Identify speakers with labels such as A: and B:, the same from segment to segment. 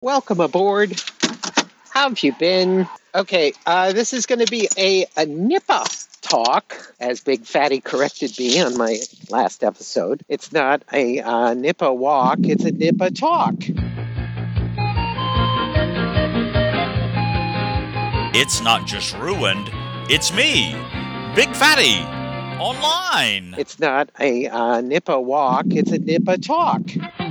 A: Welcome aboard. How have you been? Okay, this is going to be a NIPA talk, as Big Fatty corrected me on my last episode. It's not a NIPA walk, it's a NIPA talk.
B: It's not just ruined, it's me, Big Fatty, online.
A: It's not a NIPA walk, it's a NIPA talk.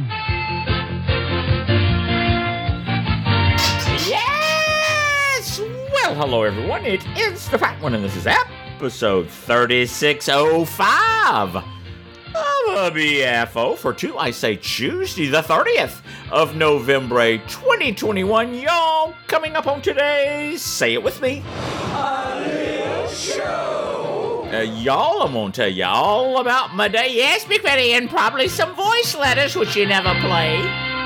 C: Well, hello everyone, it is the Fat One, and this is episode 3605 of a BFO for Tuesday the 30th of November 2021. Y'all, coming up on today's, say it with me, a little show. Y'all, I'm gonna tell you all about my day. Yes, Big Fatty, and probably some voice letters, which you never play.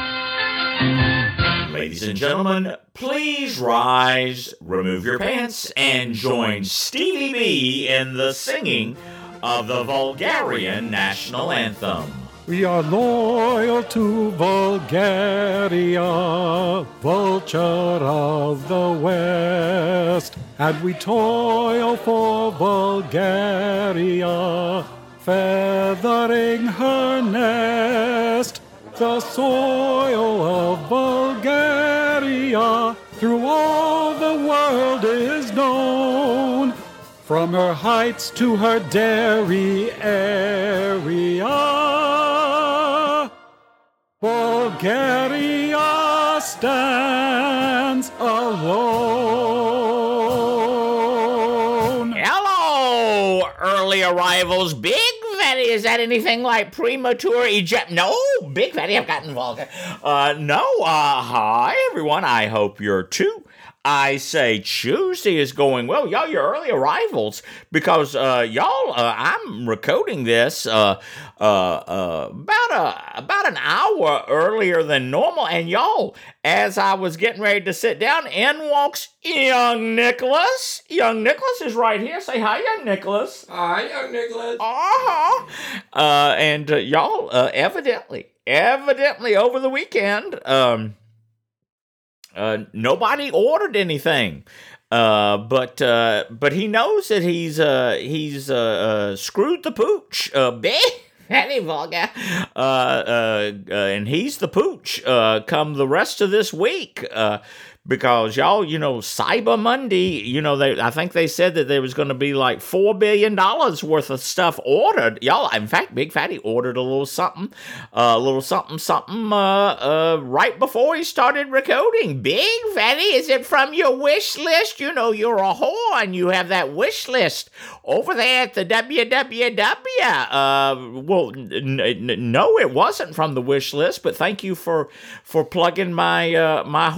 C: Ladies and gentlemen, please rise, remove your pants, and join Stevie B in the singing of the Bulgarian national anthem.
D: We are loyal to Bulgaria, vulture of the West, and we toil for Bulgaria, feathering her nest. The soil of Bulgaria through all the world is known, from her heights to her dairy area. Bulgaria stands alone.
C: Hello, early arrivals. Big Fatty, is that anything like premature eject? No, Big Fatty, I've gotten vulgar. Hi everyone, I hope you're too. I say Tuesday is going well. Y'all, your early arrivals, because I'm recording this about an hour earlier than normal, and y'all, as I was getting ready to sit down, in walks young Nicholas. Young Nicholas is right here. Say hi, young Nicholas.
E: Hi, young Nicholas.
C: And y'all, evidently over the weekend, nobody ordered anything, but he knows that he's screwed the pooch, very vulgar, and he's the pooch, come the rest of this week, because y'all, Cyber Monday, I think they said that there was going to be like $4 billion worth of stuff ordered. Y'all, in fact, Big Fatty ordered a little something, right before he started recording. Big Fatty, is it from your wish list? You're a whore and you have that wish list over there at the www. No, it wasn't from the wish list, but thank you for plugging my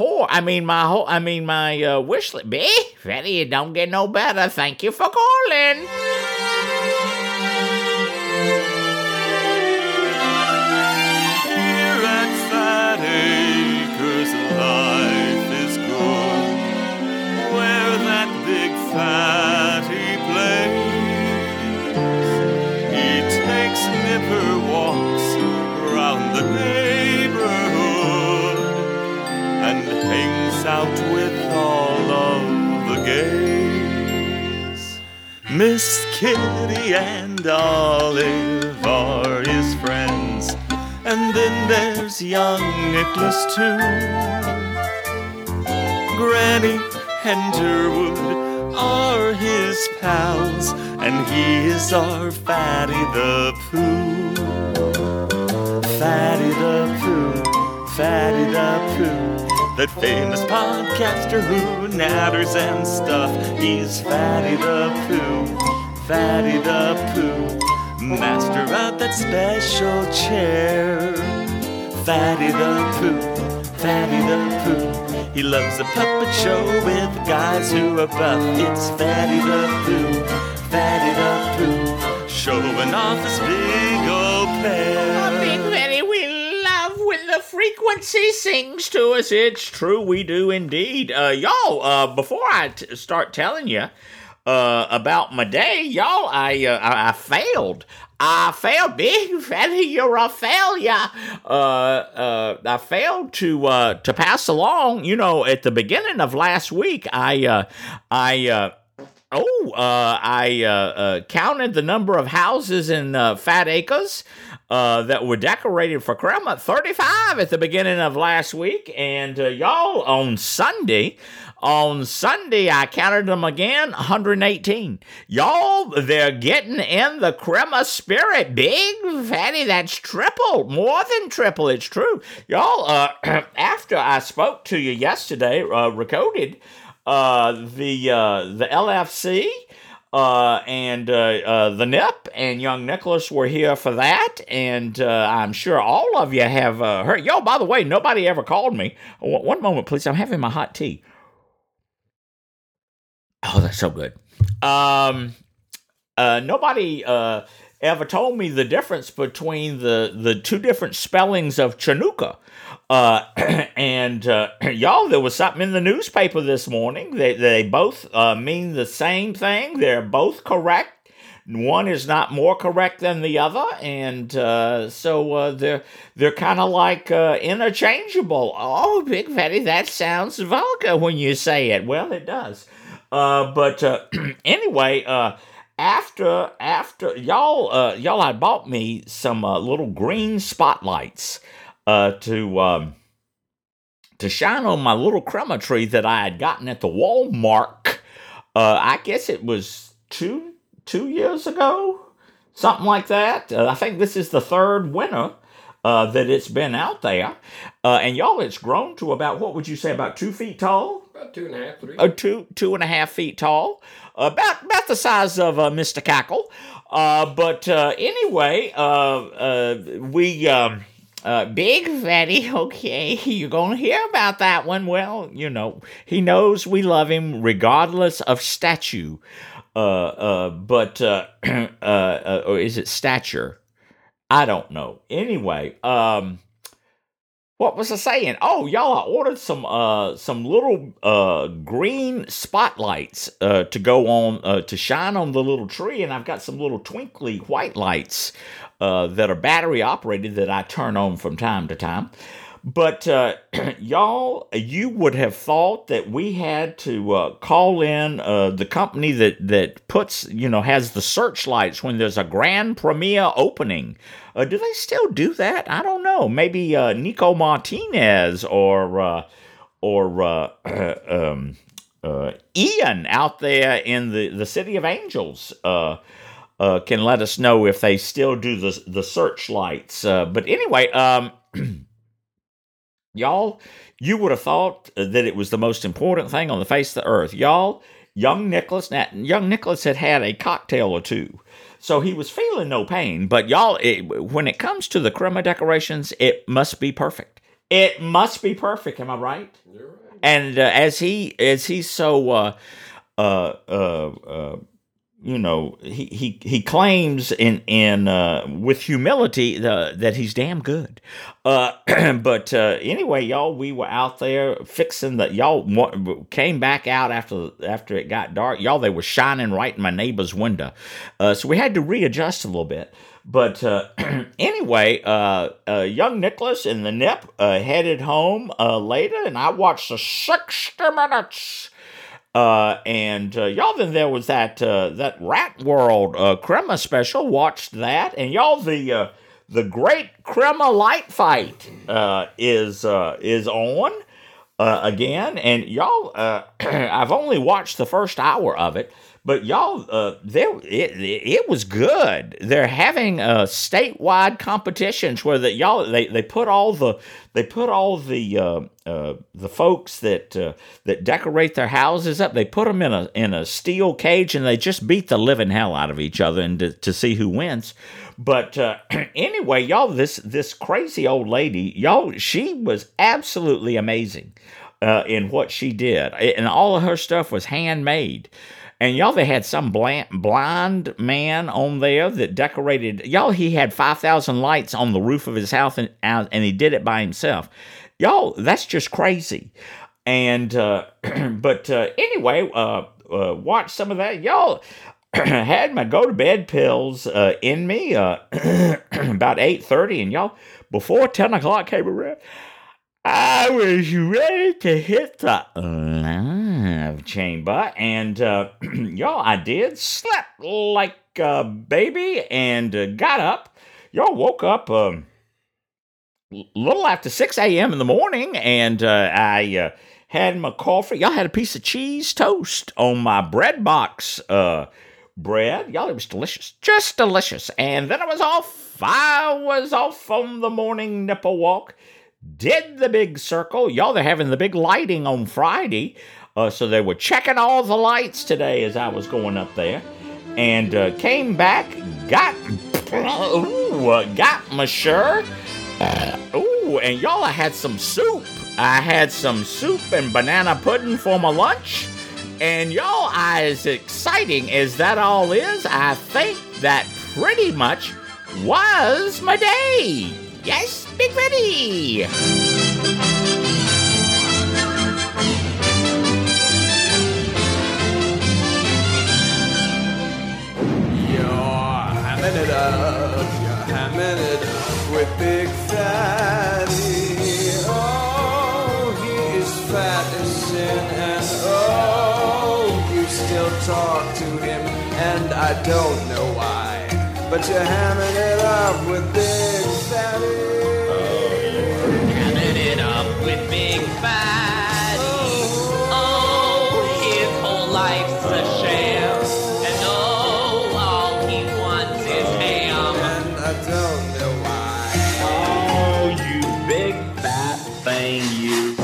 C: my wish list. Fatty, it don't get no better. Thank you for calling.
F: Here at Fat Acres, life is good, where that big fatty plays. He takes nipper walks around the neighborhood and hangs out with all of the gays. Miss Kitty and Olive are his friends, and then there's young Nicholas too. Granny and Durwood are his pals, and he is our Fatty the Pooh. Fatty the Pooh, Fatty the Pooh, that famous podcaster who natters and stuff. He's Fatty the Pooh, Fatty the Pooh, master of that special chair. Fatty the Pooh, Fatty the Pooh, he loves a puppet show with guys who are buff. It's Fatty the Pooh, Fatty the Pooh, showing off his big old pair.
C: Big Fatty, we love when the frequency sings to us. It's true, we do indeed. Y'all, before I start telling you about my day, y'all. I failed. I failed, Big Fatty. You're a failure. I failed to pass along. You know, at the beginning of last week, I counted the number of houses in Fat Acres that were decorated for Christmas. 35 at the beginning of last week, and y'all, on Sunday, I counted them again, 118. Y'all, they're getting in the Christmas spirit. Big Fatty, that's triple, more than triple. It's true. Y'all, after I spoke to you yesterday, recorded the LFC and the NIP and young Nicholas were here for that, and I'm sure all of you have heard. Yo, by the way, nobody ever called me. One moment, please. I'm having my hot tea. Oh, that's so good. Nobody ever told me the difference between the two different spellings of Chinooka. And y'all, there was something in the newspaper this morning. They both mean the same thing. They're both correct. One is not more correct than the other, and so they're kind of like interchangeable. Oh, Big Fatty, that sounds vulgar when you say it. Well, it does. But anyway, after y'all had bought me some little green spotlights to shine on my little Christmas tree that I had gotten at the Walmart. I guess it was two years ago, something like that. I think this is the third winter that it's been out there. And y'all, it's grown to about, what would you say, about 2 feet tall?
E: About 2.5, 3.
C: 2.5 feet tall. About the size of Mr. Cackle. But anyway, we... Big Fatty, okay, you're going to hear about that one. Well, you know, he knows we love him regardless of stature. Or is it stature? I don't know. Anyway, what was I saying? Oh, y'all, I ordered some little green spotlights to go on to shine on the little tree, and I've got some little twinkly white lights that are battery operated that I turn on from time to time. But y'all, you would have thought that we had to call in the company that puts, has the searchlights when there's a grand premiere opening. Do they still do that? I don't know. Maybe Nico Martinez or Ian out there in the City of Angels can let us know if they still do the searchlights. But anyway, y'all, you would have thought that it was the most important thing on the face of the earth. Y'all, young Nicholas had a cocktail or two, so he was feeling no pain. But y'all, when it comes to the Christmas decorations, it must be perfect. It must be perfect. Am I right?
E: You're right.
C: And as he's so he claims in with humility that he's damn good. But anyway, y'all, we were out there fixing y'all came back out after it got dark. Y'all, they were shining right in my neighbor's window. So we had to readjust a little bit. But anyway, young Nicholas and the NIP headed home later, and I watched the 60 Minutes. And y'all, then there was that Rat World Crema special. Watched that, and y'all, the Great Crema Light Fight is on again, and y'all, I've only watched the first hour of it, but y'all, it was good. They're having statewide competitions where they put all the folks that decorate their houses up. They put them in a steel cage, and they just beat the living hell out of each other and to see who wins. But anyway, y'all, this crazy old lady, y'all, she was absolutely amazing in what she did, and all of her stuff was handmade. And y'all, they had some blind man on there that decorated. Y'all, he had 5,000 lights on the roof of his house, and he did it by himself. Y'all, that's just crazy. And but anyway, watched some of that. Y'all had my go-to-bed pills in me about 8:30, and y'all, before 10 o'clock came around, I was ready to hit the live chamber, and y'all, I did. Slept like a baby, and got up. Y'all woke up a little after 6 a.m. in the morning, and I had my coffee. Y'all had a piece of cheese toast on my bread box bread. Y'all, it was delicious. Just delicious. And then I was off. On the morning nipple walk. Did the big circle. Y'all, they're having the big lighting on Friday. So they were checking all the lights today as I was going up there. And came back, got my shirt. And y'all, I had some soup. I had some soup and banana pudding for my lunch. And y'all, as exciting as that all is, I think that pretty much was my day. Yes, Big Fatty!
E: You're hamming it up with Big Fatty. Oh, he is fat as sin, and oh, you still talk to him, and I don't know why. But you're hamming it up with Big Fatty.
G: Hamming it up with Big Fatty. Oh, his whole life's a sham. And oh, all he wants is ham.
E: And I don't know why.
G: Oh, you big fat thing, you.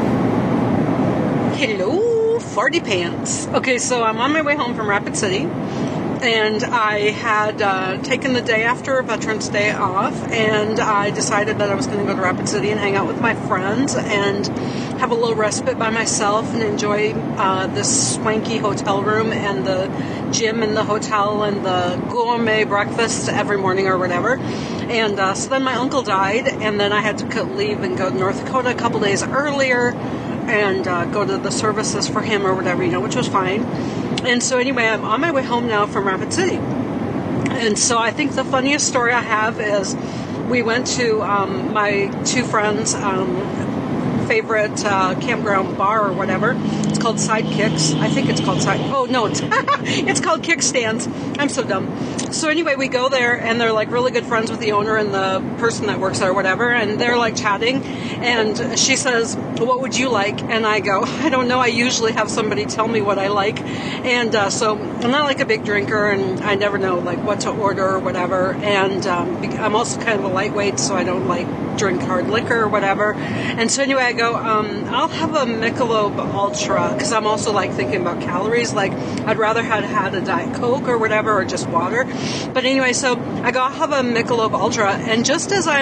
H: Hello, Farty Pants. Okay, so I'm on my way home from Rapid City. And I had taken the day after Veterans Day off, and I decided that I was going to go to Rapid City and hang out with my friends and have a little respite by myself and enjoy this swanky hotel room and the gym in the hotel and the gourmet breakfast every morning or whatever. And so then my uncle died, and then I had to leave and go to North Dakota a couple days earlier and go to the services for him or whatever, which was fine. And so anyway, I'm on my way home now from Rapid City. And so I think the funniest story I have is we went to my two friends' favorite campground bar or whatever. It's called Sidekicks. I think it's called it's called Kickstands. I'm so dumb. So anyway, we go there, and they're like really good friends with the owner and the person that works there or whatever, and they're like chatting, and she says, what would you like? And I go, I don't know, I usually have somebody tell me what I like, and so I'm not like a big drinker, and I never know like what to order or whatever, and I'm also kind of a lightweight, so I don't like drink hard liquor or whatever. And so anyway, I go, I'll have a Michelob Ultra, because I'm also like thinking about calories, like I'd rather have had a Diet Coke or whatever, or just water. But anyway, so I go, I'll have a Michelob Ultra, and just as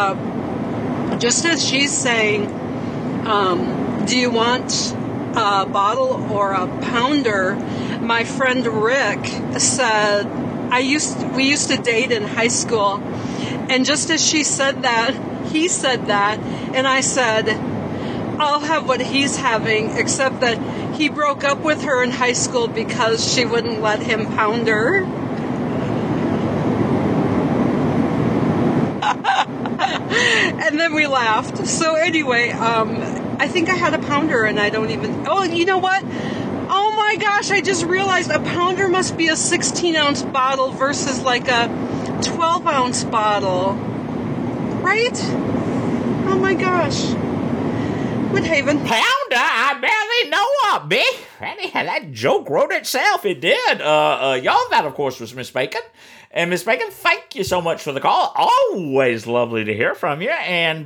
H: she's saying, do you want a bottle or a pounder, my friend Rick said, we used to date in high school, and just as she said that, he said that, and I said, I'll have what he's having, except that he broke up with her in high school because she wouldn't let him pound her. And then we laughed. So anyway, I think I had a pounder, and I don't even... Oh, you know what? Oh my gosh, I just realized a pounder must be a 16-ounce bottle versus like a 12-ounce bottle. Right? Oh my gosh. Woodhaven.
C: Pounder? I barely know of, B. That joke wrote itself. It did. Y'all, that, of course, was Miss Bacon. And Miss Bacon, thank you so much for the call. Always lovely to hear from you. And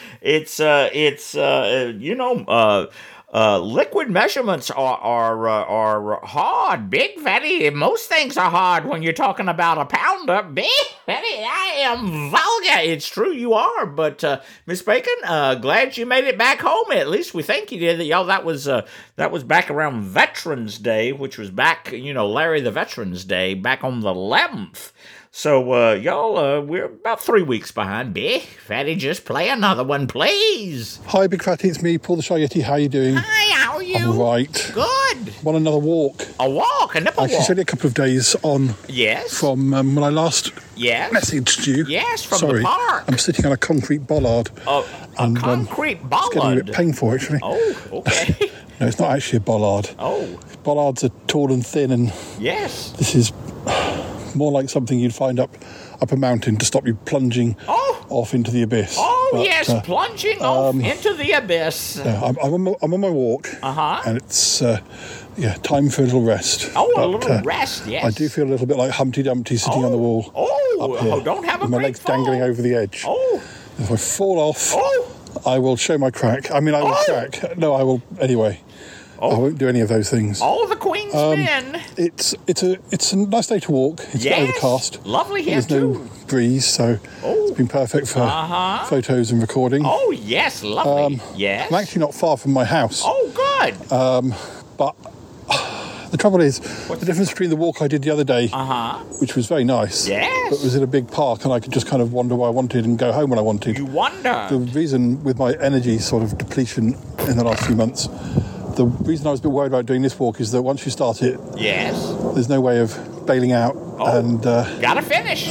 C: liquid measurements are hard. Big Fatty, most things are hard when you're talking about a pounder. Big Fatty, I am vulgar. It's true you are, but Miss Bacon, glad you made it back home. At least we think you did. Y'all, that was back around Veterans Day, which was back, Larry the Veterans Day, back on the 11th. So, y'all, we're about 3 weeks behind. Big Fatty, just play another one, please.
I: Hi, Big Fatty, it's me, Paul the Shy Yeti. How you doing?
C: Hi, how are you you?
I: I'm all right.
C: Good.
I: Want another walk?
C: A walk, a nipple
I: Actually, it's
C: walk.
I: only a couple of days on
C: Yes.
I: from when I last
C: Yes.
I: messaged you.
C: Yes, from
I: Sorry,
C: the park.
I: I'm sitting on a concrete bollard.
C: A
I: and,
C: concrete
I: It's getting a
C: bollard.
I: bit painful, actually.
C: Oh, okay.
I: No, it's not actually a bollard.
C: Oh,
I: Bollards are tall and thin, and
C: yes.
I: this is more like something you'd find up a mountain to stop you plunging
C: Oh.
I: off into the abyss.
C: Oh,
I: But,
C: yes, plunging off into the abyss.
I: yeah, I'm on my walk,
C: Uh-huh.
I: and it's time for a little rest.
C: Oh, a
I: But,
C: little rest, yes.
I: I do feel a little bit like Humpty Dumpty sitting on the wall.
C: Oh,
I: up here,
C: don't have a
I: with my
C: great
I: legs dangling
C: fall.
I: over the edge.
C: Oh,
I: If I fall off,
C: oh,
I: I will show my crack. I mean, I will
C: Oh.
I: crack. No, I will anyway. I won't do any of those things.
C: all the Queen's men.
I: It's a nice day to walk. It's
C: Yes.
I: overcast.
C: Lovely here,
I: There's no
C: too.
I: breeze, so it's been perfect for photos and recording.
C: Oh, yes, lovely. Yes.
I: I'm actually not far from my house,
C: Oh, good.
I: but the trouble is, the difference between the walk I did the other day, which was very nice,
C: Yes.
I: but was in a big park and I could just kind of wander where I wanted and go home when I wanted.
C: You wonder.
I: The reason with my energy sort of depletion in the last few months, the reason I was a bit worried about doing this walk is that once you start it,
C: Yes.
I: there's no way of bailing out and
C: Gotta finish.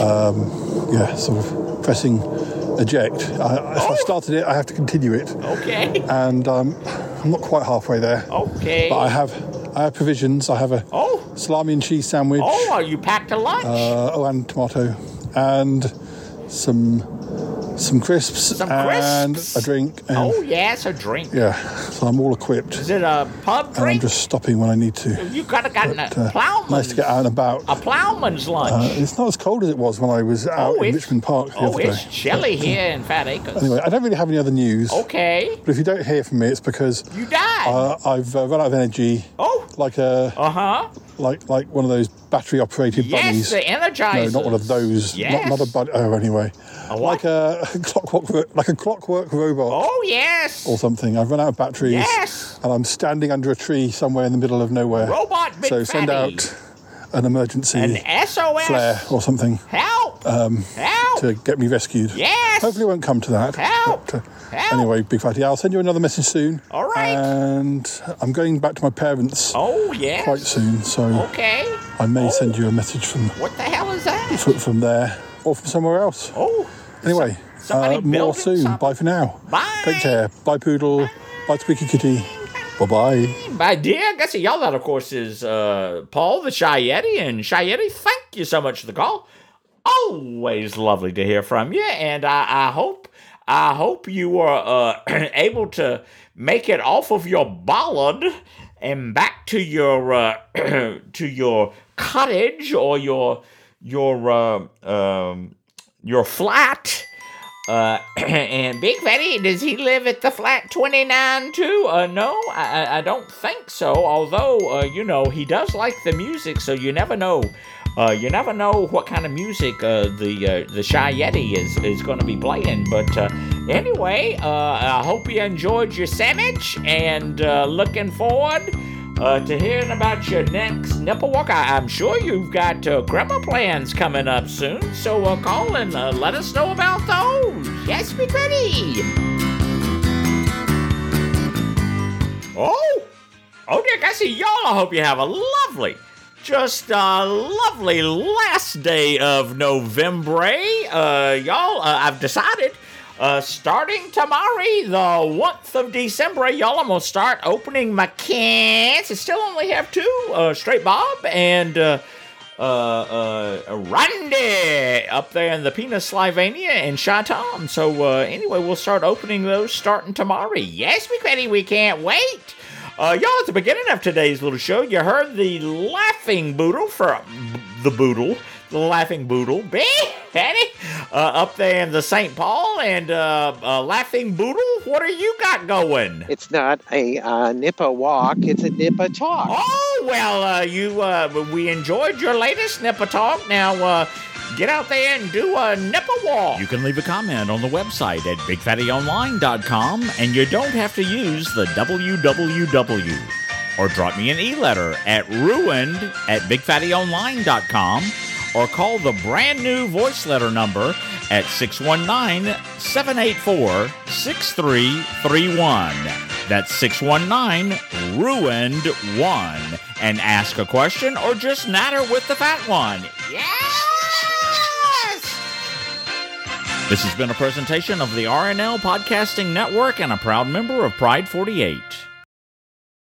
I: sort of pressing eject. If I started it, I have to continue it,
C: Okay.
I: and I'm not quite halfway there.
C: Okay.
I: But I have provisions. I have a
C: Oh.
I: salami and cheese sandwich.
C: Oh, you packed a lunch?
I: And tomato, and some crisps,
C: Some
I: and
C: crisps?
I: a drink. And,
C: Oh, yes, a drink.
I: yeah. So I'm all equipped,
C: Is it a pub
I: and I'm
C: drink?
I: just stopping when I need to.
C: You could have gotten
I: But,
C: a plowman's.
I: nice to get out and about.
C: A plowman's lunch.
I: It's not as cold as it was when I was out in Richmond Park the other
C: it's
I: day.
C: chilly here in Fat Acres.
I: Anyway, I don't really have any other news.
C: Okay.
I: But if you don't hear from me, it's because
C: You died.
I: I've run out of energy.
C: Oh.
I: Like like one of those battery-operated
C: Yes,
I: bunnies.
C: the Energizers.
I: No, not one of those.
C: Yes.
I: Not a bunny. Oh, anyway.
C: what?
I: Like a clockwork robot
C: Oh, yes.
I: or something. I've run out of batteries.
C: Yes.
I: And I'm standing under a tree somewhere in the middle of nowhere.
C: Robot Big
I: So send
C: Fatty.
I: out an emergency
C: An SOS.
I: flare or something
C: Help. Help.
I: to get me rescued.
C: Yes.
I: Hopefully it won't come to that.
C: Help.
I: But,
C: Help.
I: anyway, Big Fatty, I'll send you another message soon.
C: All right.
I: And I'm going back to my parents
C: Oh, yes.
I: quite soon, so
C: Okay.
I: I may send you a message
C: What the hell is that?
I: from there or from somewhere else.
C: Oh.
I: Anyway,
C: somebody
I: more
C: building
I: soon.
C: something?
I: Bye for now.
C: Bye.
I: Take care. Bye, Poodle. Bye, Squeaky Kitty. Bye-bye.
C: My dear Gussie, y'all, that of course is Paul the Shy Yeti. And Shy Yeti, thank you so much for the call. Always lovely to hear from you. And I hope you are able to make it off of your bollard and back to your to your cottage or your flat. And Big Fatty, does he live at the flat 29 too? No, I don't think so. Although, he does like the music, so you never know. You never know what kind of music the Shy Yeti is going to be playing. But anyway, I hope you enjoyed your sandwich, and looking forward to hearing about your next nipple walk. I'm sure you've got grandma plans coming up soon, so call and let us know about those. Yes, Big Fatty. Oh dear Gussie, y'all, I hope you have a lovely, just a lovely last day of November. Y'all, I've decided, starting tomorrow, the 1st of December, y'all, I'm going to start opening my cans. I still only have 2, Straight Bob and Randy up there in the Penis Slovenia and Shy Tom. So anyway, we'll start opening those starting tomorrow. Yes, Big Fatty, we can't wait. Y'all, at the beginning of today's little show, you heard the Laughing Boodle from the Laughing Boodle, up there in the St. Paul, and Laughing Boodle, what do you got going?
A: It's not a nipper walk, it's a nipper talk.
C: Oh, well, we enjoyed your latest nipper talk. Now, get out there and do a nipper walk.
B: You can leave a comment on the website at BigFattyOnline.com, and you don't have to use the www. Or drop me an e-letter at ruined@BigFattyOnline.com, or call the brand new voice letter number at 619-784-6331. That's 619-RUINED-1. And ask a question or just natter with the fat one. Yes! This has been a presentation of the RNL Podcasting Network and a proud member of Pride 48.